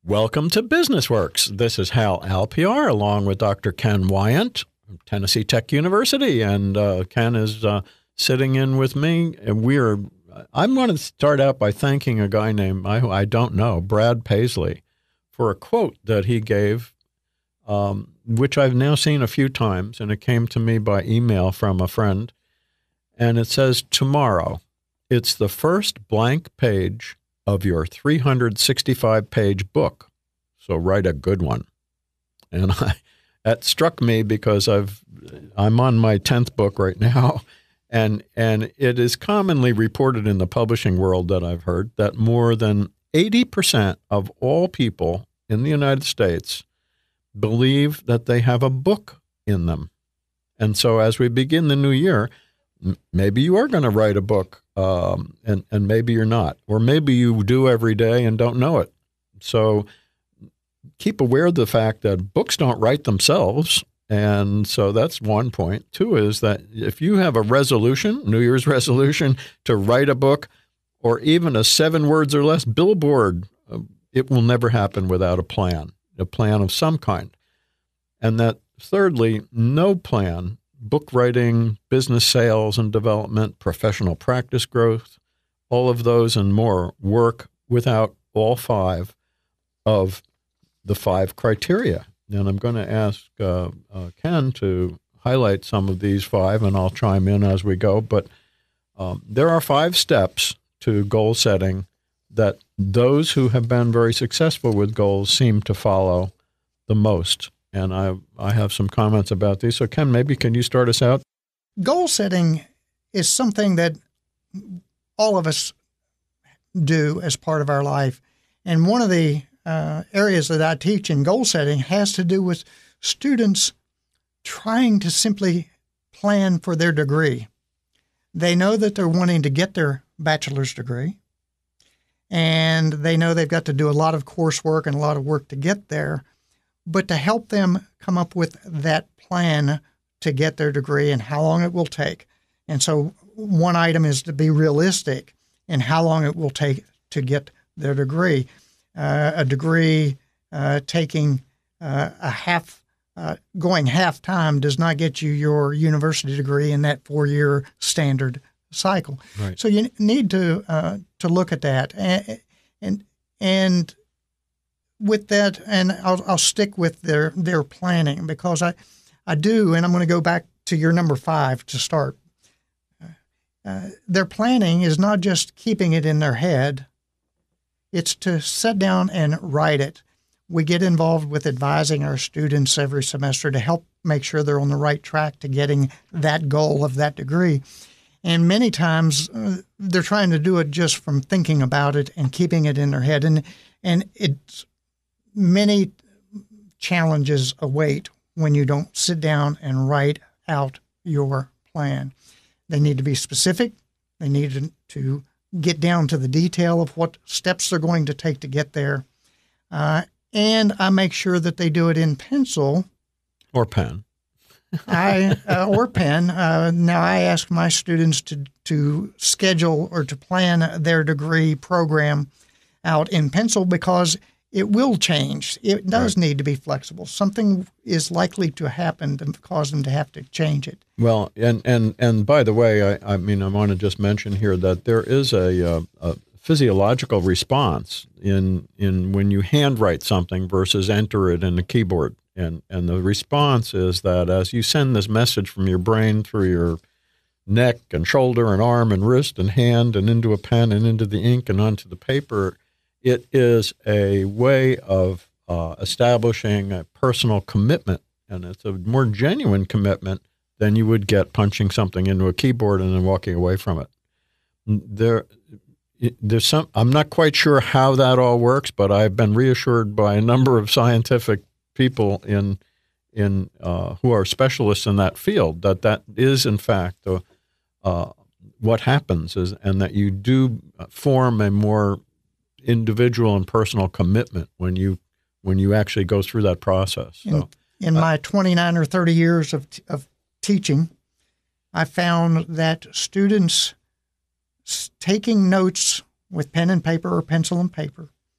Welcome to Business Works. This is Hal Alpiar along with Dr. Ken Wyant from Tennessee Tech University. And Ken is sitting in with me. And I'm going to start out by thanking a guy named, I don't know, Brad Paisley, for a quote that he gave, which I've now seen a few times. And it came to me by email from a friend. And it says, tomorrow, it's the first blank page of your 365-page book. So write a good one. And that struck me because I'm on my 10th book right now. And it is commonly reported in the publishing world that I've heard that more than 80% of all people in the United States believe that they have a book in them. And so as we begin the new year, maybe you are going to write a book, and maybe you're not. Or maybe you do every day and don't know it. So keep aware of the fact that books don't write themselves. And so that's one point. Two is that if you have a resolution, New Year's resolution, to write a book or even a 7 words or less billboard, it will never happen without a plan of some kind. And that thirdly, no plan, book writing, business sales and development, professional practice growth, all of those and more work without all 5 of the 5 criteria. And I'm going to ask Ken to highlight some of these 5, and I'll chime in as we go. But there are 5 steps to goal setting that those who have been very successful with goals seem to follow the most. And I have some comments about these. So, Ken, maybe can you start us out? Goal setting is something that all of us do as part of our life. And one of the areas that I teach in goal setting has to do with students trying to simply plan for their degree. They know that they're wanting to get their bachelor's degree, and they know they've got to do a lot of coursework and a lot of work to get there. But to help them come up with that plan to get their degree and how long it will take. And so one item is to be realistic in how long it will take to get their degree. A degree taking going half time does not get you your university degree in that 4-year standard cycle. Right. So you need to look at that. And with that, and I'll stick with their planning because I do, and I'm going to go back to your number 5 to start. Their planning is not just keeping it in their head. It's to sit down and write it. We get involved with advising our students every semester to help make sure they're on the right track to getting that goal of that degree. And many times they're trying to do it just from thinking about it and keeping it in their head. And it's many challenges await when you don't sit down and write out your plan. They need to be specific. They need to get down to the detail of what steps they're going to take to get there. And I make sure that they do it in pencil. Or pen. Or pen. Now, I ask my students to schedule or to plan their degree program out in pencil because it will change. It does need to be flexible. Something is likely to happen to cause them to have to change it. Well, and by the way, I mean, I want to just mention here that there is a physiological response in when you handwrite something versus enter it in the keyboard. And the response is that as you send this message from your brain through your neck and shoulder and arm and wrist and hand and into a pen and into the ink and onto the paper, it is a way of establishing a personal commitment, and it's a more genuine commitment than you would get punching something into a keyboard and then walking away from it. There's some. I'm not quite sure how that all works, but I've been reassured by a number of scientific people in who are specialists in that field that is in fact what happens is, and that you do form a more individual and personal commitment when you actually go through that process. So, in my 29 or 30 years of teaching, I found that students taking notes with pen and paper or pencil and paper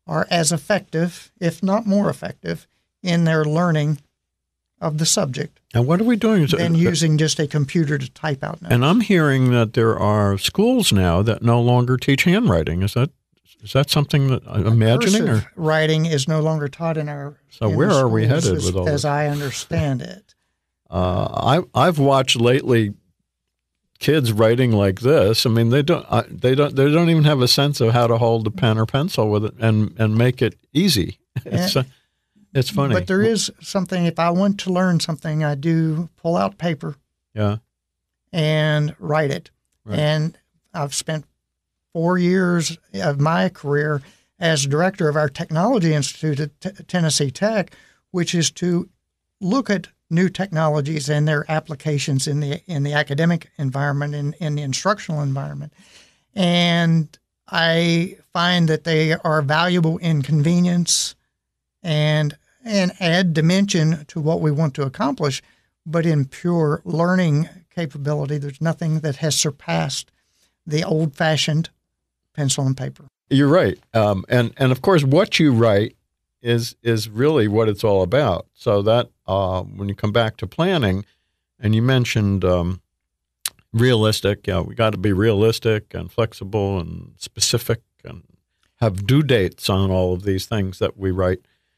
are as effective, if not more effective, in their learning of the subject And what are we doing? than using just a computer to type out notes. And I'm hearing that there are schools now that no longer teach handwriting. Is that something that I'm imagining? Cursive writing is no longer taught in our So in where the are we schools headed with all as this? I understand it. I've watched lately kids writing like this. I mean, they don't even have a sense of how to hold a pen or pencil with it and make it easy. It's funny. But there is something, if I want to learn something, I do pull out paper Yeah. and write it. Right. And I've spent 4 years of my career as director of our Technology Institute at Tennessee Tech, which is to look at new technologies and their applications in the academic environment, in the instructional environment. And I find that they are valuable in convenience and add dimension to what we want to accomplish. But in pure learning capability, there's nothing that has surpassed the old-fashioned pencil and paper. You're right. And of course, what you write is really what it's all about. So that when you come back to planning, and you mentioned realistic, we got to be realistic and flexible and specific and have due dates on all of these things that we write.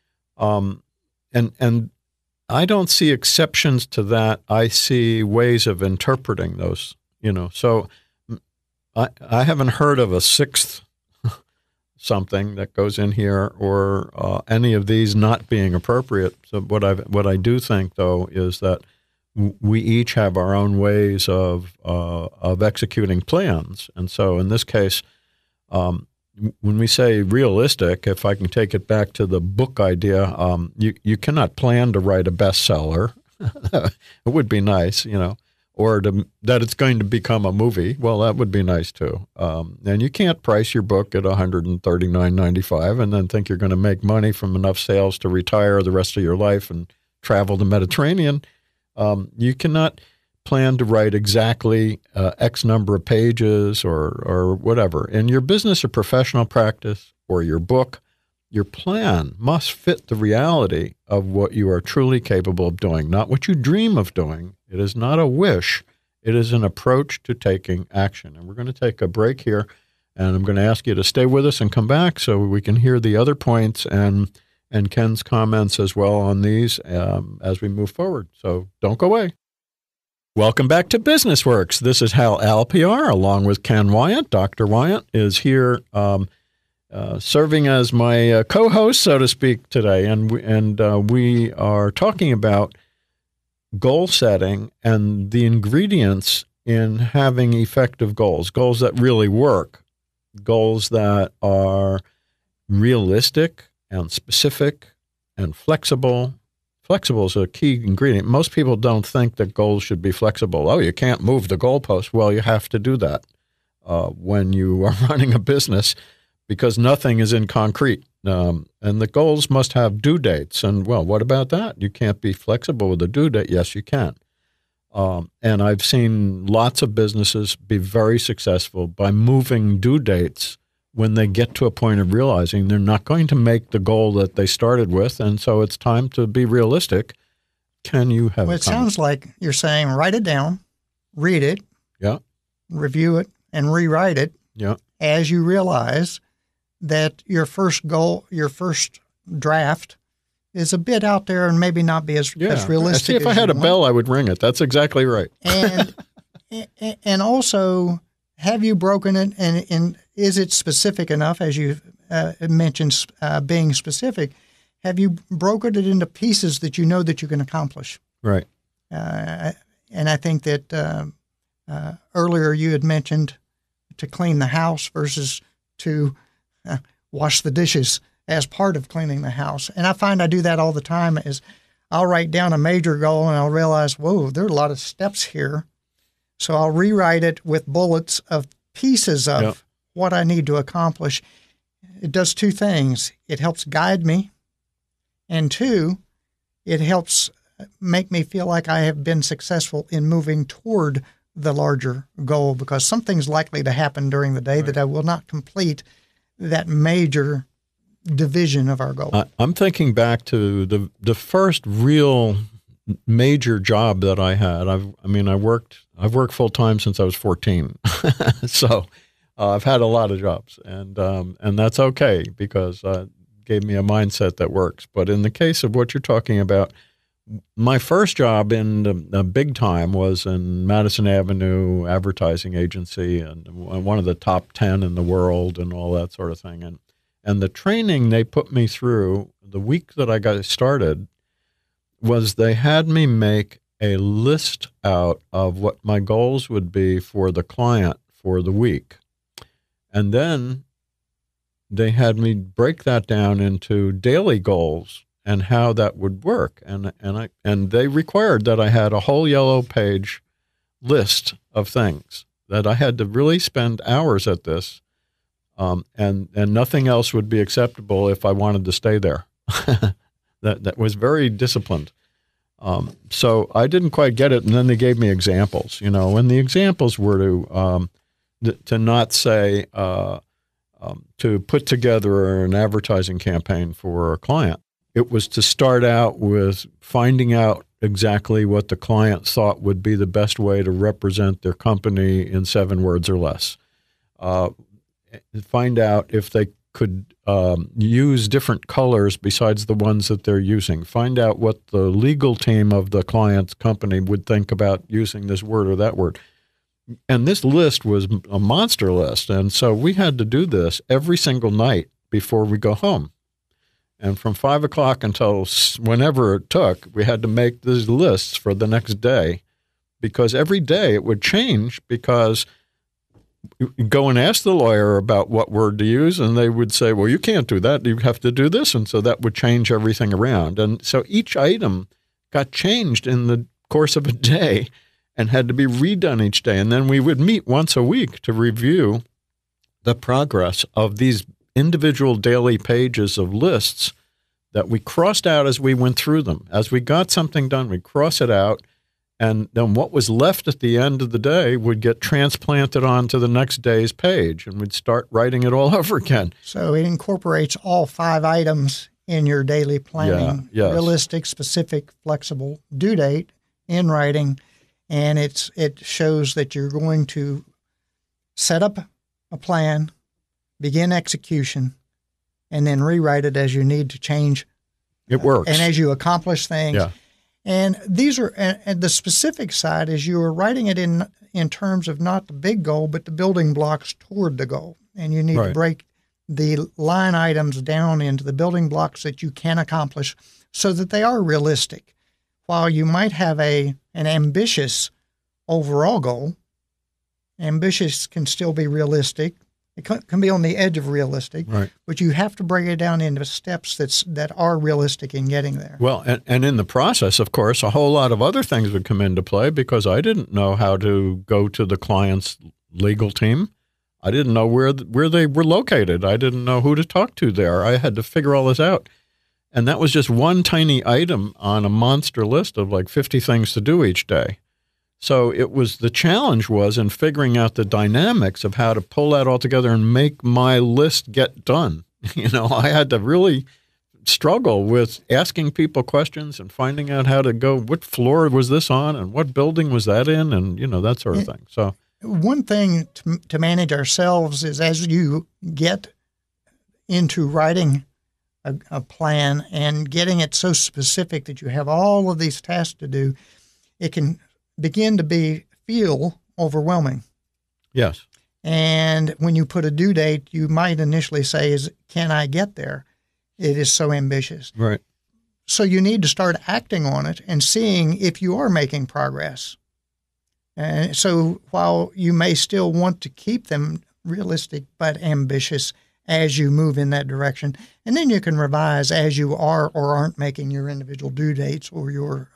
And I don't see exceptions to that. I see ways of interpreting those, So I haven't heard of a sixth something that goes in here or any of these not being appropriate. So what I do think, though, is that we each have our own ways of executing plans. And so in this case, when we say realistic, if I can take it back to the book idea, you cannot plan to write a bestseller. It would be nice, or that it's going to become a movie. Well, that would be nice too. And you can't price your book at $139.95 and then think you're going to make money from enough sales to retire the rest of your life and travel the Mediterranean. You cannot plan to write exactly X number of pages or whatever. In your business or professional practice or your book, your plan must fit the reality of what you are truly capable of doing, not what you dream of doing. It is not a wish. It is an approach to taking action. And we're going to take a break here, and I'm going to ask you to stay with us and come back so we can hear the other points and Ken's comments as well on these as we move forward. So don't go away. Welcome back to Business Works. This is Hal Alpiar along with Ken Wyant. Dr. Wyant is here serving as my co-host, so to speak, today. And we are talking about goal setting and the ingredients in having effective goals that really work, goals that are realistic and specific and flexible. Flexible is a key ingredient. Most people don't think that goals should be flexible. Oh, you can't move the goalpost. Well, you have to do that when you are running a business because nothing is in concrete. And the goals must have due dates. And, well, what about that? You can't be flexible with a due date. Yes, you can. And I've seen lots of businesses be very successful by moving due dates when they get to a point of realizing they're not going to make the goal that they started with, and so it's time to be realistic. Can you have Well, it sounds like you're saying write it down, read it, yeah, review it, and rewrite it yeah, as you realize that your first goal, your first draft is a bit out there and maybe not be as realistic. See, if I had a bell, I would ring it. That's exactly right. And also, have you broken it, and is it specific enough, as you mentioned, being specific? Have you broken it into pieces that you know that you can accomplish? Right. And I think that earlier you had mentioned to clean the house versus to wash the dishes as part of cleaning the house. And I find I do that all the time. Is I'll write down a major goal and I'll realize, whoa, there are a lot of steps here. So I'll rewrite it with bullets of pieces of what I need to accomplish. It does two things. It helps guide me. And two, it helps make me feel like I have been successful in moving toward the larger goal, because something's likely to happen during the day that I will not complete that major division of our goal? I'm thinking back to the first real major job that I had. I've worked full time since I was 14, so I've had a lot of jobs, and that's okay because it gave me a mindset that works. But in the case of what you're talking about, my first job in the big time was in Madison Avenue Advertising Agency, and one of the top 10 in the world, and all that sort of thing. And the training they put me through the week that I got started was they had me make a list out of what my goals would be for the client for the week. And then they had me break that down into daily goals and how that would work. And they required that I had a whole yellow page list of things that I had to really spend hours at this. And nothing else would be acceptable if I wanted to stay there. That was very disciplined. So I didn't quite get it, and then they gave me examples. And the examples were to not say to put together an advertising campaign for a client. It was to start out with finding out exactly what the client thought would be the best way to represent their company in 7 words or less. Find out if they could use different colors besides the ones that they're using. Find out what the legal team of the client's company would think about using this word or that word. And this list was a monster list. And so we had to do this every single night before we go home. And from 5 o'clock until whenever it took, we had to make these lists for the next day, because every day it would change, because you go and ask the lawyer about what word to use, and they would say, well, you can't do that. You have to do this. And so that would change everything around. And so each item got changed in the course of a day and had to be redone each day. And then we would meet once a week to review the progress of these individual daily pages of lists that we crossed out as we went through them. As we got something done, we'd cross it out, and then what was left at the end of the day would get transplanted onto the next day's page, and we'd start writing it all over again. So it incorporates all 5 items in your daily planning, realistic, specific, flexible due date in writing, and it shows that you're going to set up a plan, begin execution, and then rewrite it as you need to change. It works. And as you accomplish things. Yeah. And these are, and the specific side is you are writing it in terms of not the big goal, but the building blocks toward the goal. And you need to break the line items down into the building blocks that you can accomplish so that they are realistic. While you might have an ambitious overall goal, ambitious can still be realistic. It can be on the edge of realistic, but you have to break it down into steps that are realistic in getting there. Well, and in the process, of course, a whole lot of other things would come into play, because I didn't know how to go to the client's legal team. I didn't know where they were located. I didn't know who to talk to there. I had to figure all this out. And that was just one tiny item on a monster list of like 50 things to do each day. So the challenge was in figuring out the dynamics of how to pull that all together and make my list get done. I had to really struggle with asking people questions and finding out how to go, what floor was this on and what building was that in, and, that sort of thing. So one thing to manage ourselves is, as you get into writing a plan and getting it so specific that you have all of these tasks to do, it can begin to feel overwhelming. Yes. And when you put a due date, you might initially say, can I get there? It is so ambitious. Right. So you need to start acting on it and seeing if you are making progress. And so while you may still want to keep them realistic but ambitious as you move in that direction, and then you can revise as you are or aren't making your individual due dates or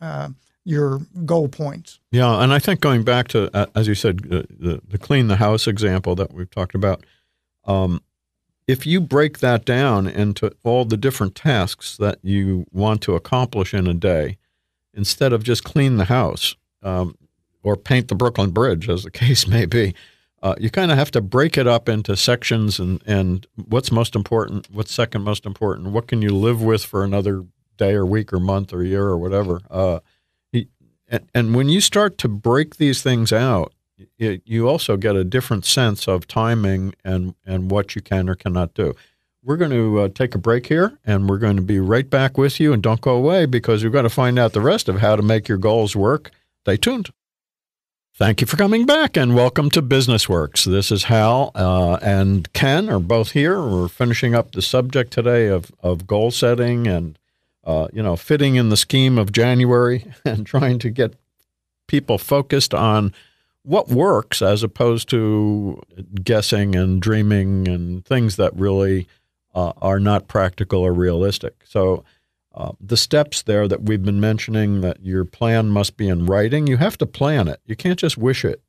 your goal points. Yeah, and I think going back to, as you said, the clean the house example that we've talked about, if you break that down into all the different tasks that you want to accomplish in a day, instead of just clean the house or paint the Brooklyn Bridge, as the case may be, you kind of have to break it up into sections and what's most important, what's second most important, what can you live with for another day or week or month or year or whatever. And when you start to break these things out, you also get a different sense of timing and what you can or cannot do. We're going to take a break here, and we're going to be right back with you. And don't go away, because we've got to find out the rest of how to make your goals work. Stay tuned. Thank you for coming back, and welcome to Business Works. This is Hal and Ken are both here. We're finishing up the subject today of goal setting and fitting in the scheme of January and trying to get people focused on what works as opposed to guessing and dreaming and things that really are not practical or realistic. So the steps there that we've been mentioning, that your plan must be in writing, you have to plan it. You can't just wish it,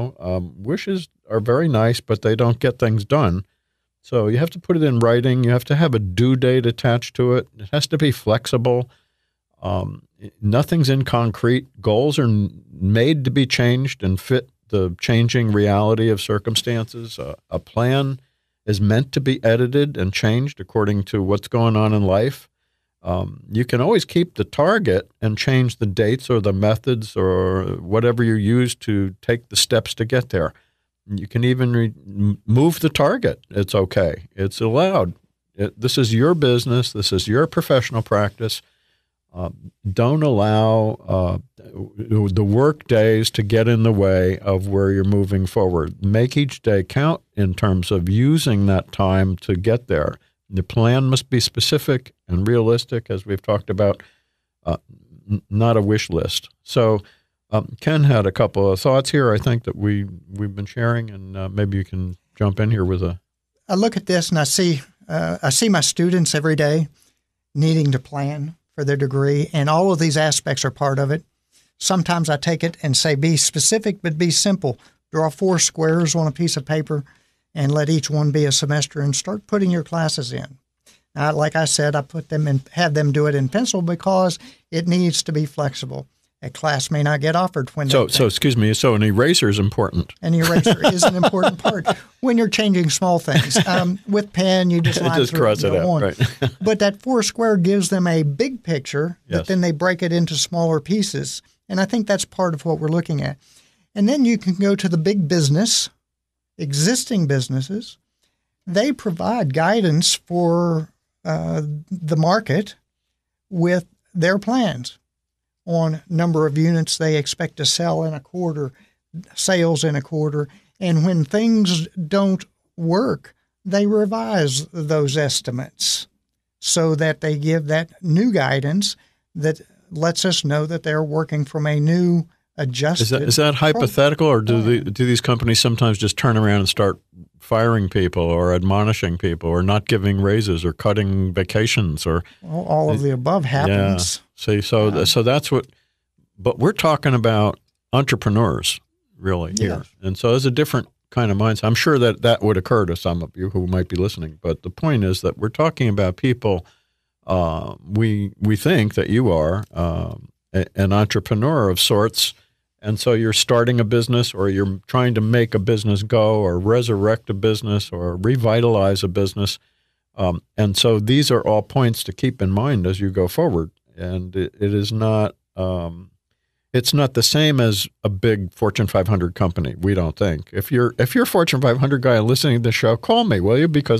Wishes are very nice, but they don't get things done. So you have to put it in writing. You have to have a due date attached to it. It has to be flexible. Nothing's in concrete. Goals are made to be changed and fit the changing reality of circumstances. A plan is meant to be edited and changed according to what's going on in life. You can always keep the target and change the dates or the methods or whatever you use to take the steps to get there. You can even move the target. It's okay. It's allowed. This is your business. This is your professional practice. Don't allow the work days to get in the way of where you're moving forward. Make each day count in terms of using that time to get there. The plan must be specific and realistic, as we've talked about, not a wish list. So Ken had a couple of thoughts here, I think, that we've been sharing, and maybe you can jump in here with a... I look at this and I see my students every day needing to plan for their degree, and all of these aspects are part of it. Sometimes I take it and say, be specific, but be simple. Draw 4 squares on a piece of paper and let each one be a semester and start putting your classes in. Now, like I said, I put them in, have them do it in pencil because it needs to be flexible. A class may not get offered when... So excuse me, so an eraser is important. An eraser is an important part when you're changing small things. With pen, you just line through cross it out, right. But that 4 square gives them a big picture, yes. But then they break it into smaller pieces. And I think that's part of what we're looking at. And then you can go to the big business, existing businesses. They provide guidance for the market with their plans on number of units they expect to sell in a quarter, sales in a quarter. And when things don't work, they revise those estimates so that they give that new guidance that lets us know that they're working from a new adjusted... Is that hypothetical, or do these companies sometimes just turn around and start firing people or admonishing people or not giving raises or cutting vacations or... Well, all of the above happens. Yeah. See, so that's what... But we're talking about entrepreneurs, really, here. Yes. And so there's a different kind of mindset. I'm sure that would occur to some of you who might be listening. But the point is that we're talking about people, we think that you are an entrepreneur of sorts, and so you're starting a business, or you're trying to make a business go, or resurrect a business, or revitalize a business. And so these are all points to keep in mind as you go forward. And it is not... It's not the same as a big Fortune 500 company, we don't think. If you're a Fortune 500 guy listening to the show, call me, will you? Because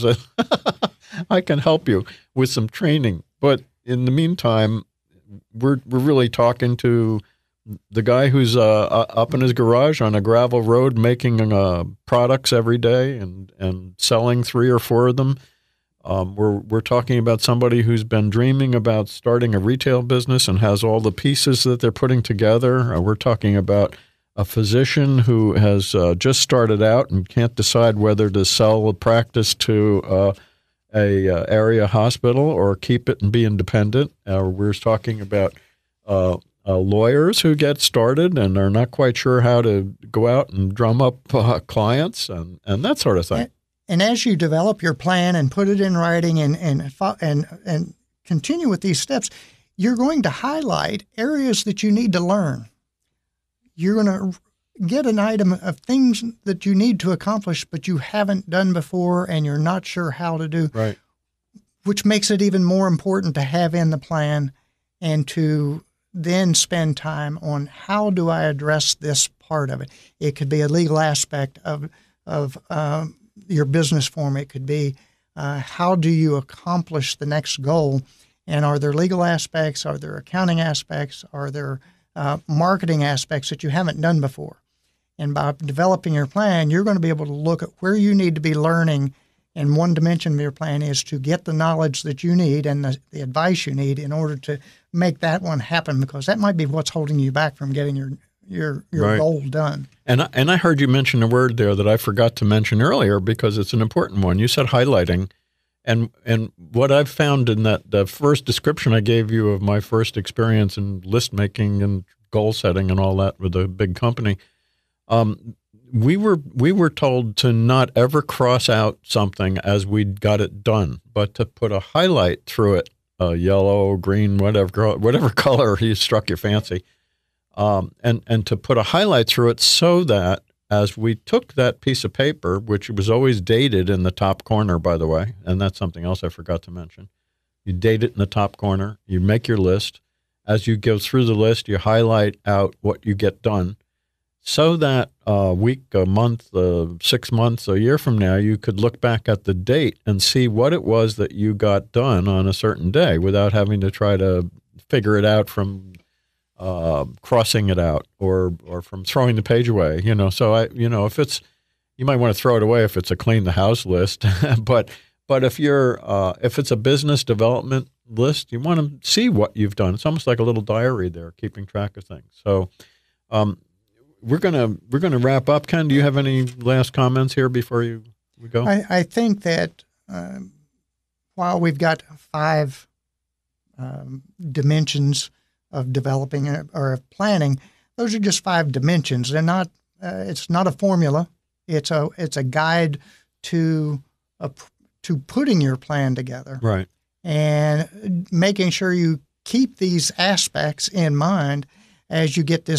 I can help you with some training. But in the meantime, we're really talking to the guy who's up in his garage on a gravel road making products every day and selling 3 or 4 of them. We're talking about somebody who's been dreaming about starting a retail business and has all the pieces that they're putting together. We're talking about a physician who has just started out and can't decide whether to sell a practice to a area hospital or keep it and be independent. We're talking about lawyers who get started and are not quite sure how to go out and drum up clients and that sort of thing. And as you develop your plan and put it in writing and continue with these steps, you're going to highlight areas that you need to learn. You're going to get an item of things that you need to accomplish, but you haven't done before and you're not sure how to do, right. which makes it even more important to have in the plan and to then spend time on how do I address this part of it. It could be a legal aspect of your business form. It could be how do you accomplish the next goal, and are there legal aspects, are there accounting aspects, are there marketing aspects that you haven't done before. And by developing your plan, you're going to be able to look at where you need to be learning. And one dimension of your plan is to get the knowledge that you need and the advice you need in order to make that one happen, because that might be what's holding you back from getting your right. goal done. And I heard you mention a word there that I forgot to mention earlier because it's an important one. You said highlighting. And what I've found in the first description I gave you of my first experience in list making and goal setting and all that with a big company, we were told to not ever cross out something as we got it done, but to put a highlight through it, yellow, green, whatever color you struck your fancy, and to put a highlight through it so that as we took that piece of paper, which was always dated in the top corner, by the way, and that's something else I forgot to mention, you date it in the top corner, you make your list. As you go through the list, you highlight out what you get done, so that a week, a month, 6 months, a year from now, you could look back at the date and see what it was that you got done on a certain day without having to try to figure it out from crossing it out or from throwing the page away. So if it's, you might want to throw it away if it's a clean the house list, but if it's a business development list, you want to see what you've done. It's almost like a little diary there, keeping track of things. So, we're gonna wrap up. Ken, do you have any last comments here before we go? I think that while we've got 5 dimensions of developing or of planning, those are just 5 dimensions. They're not. It's not a formula. It's a guide to putting your plan together, right? And making sure you keep these aspects in mind as you get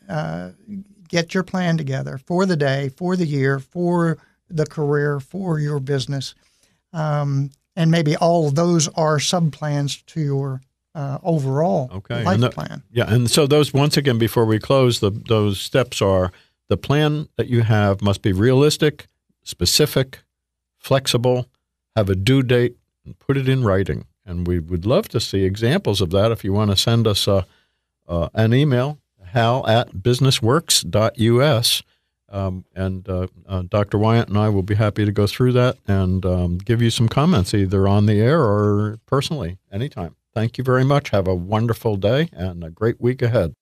your plan together for the day, for the year, for the career, for your business. And maybe all of those are sub-plans to your overall life plan. Yeah, and so those, once again, before we close, those steps are: the plan that you have must be realistic, specific, flexible, have a due date, and put it in writing. And we would love to see examples of that. If you want to send us an email, hal@businessworks.us, and Dr. Wyant and I will be happy to go through that and give you some comments either on the air or personally anytime. Thank you very much. Have a wonderful day and a great week ahead.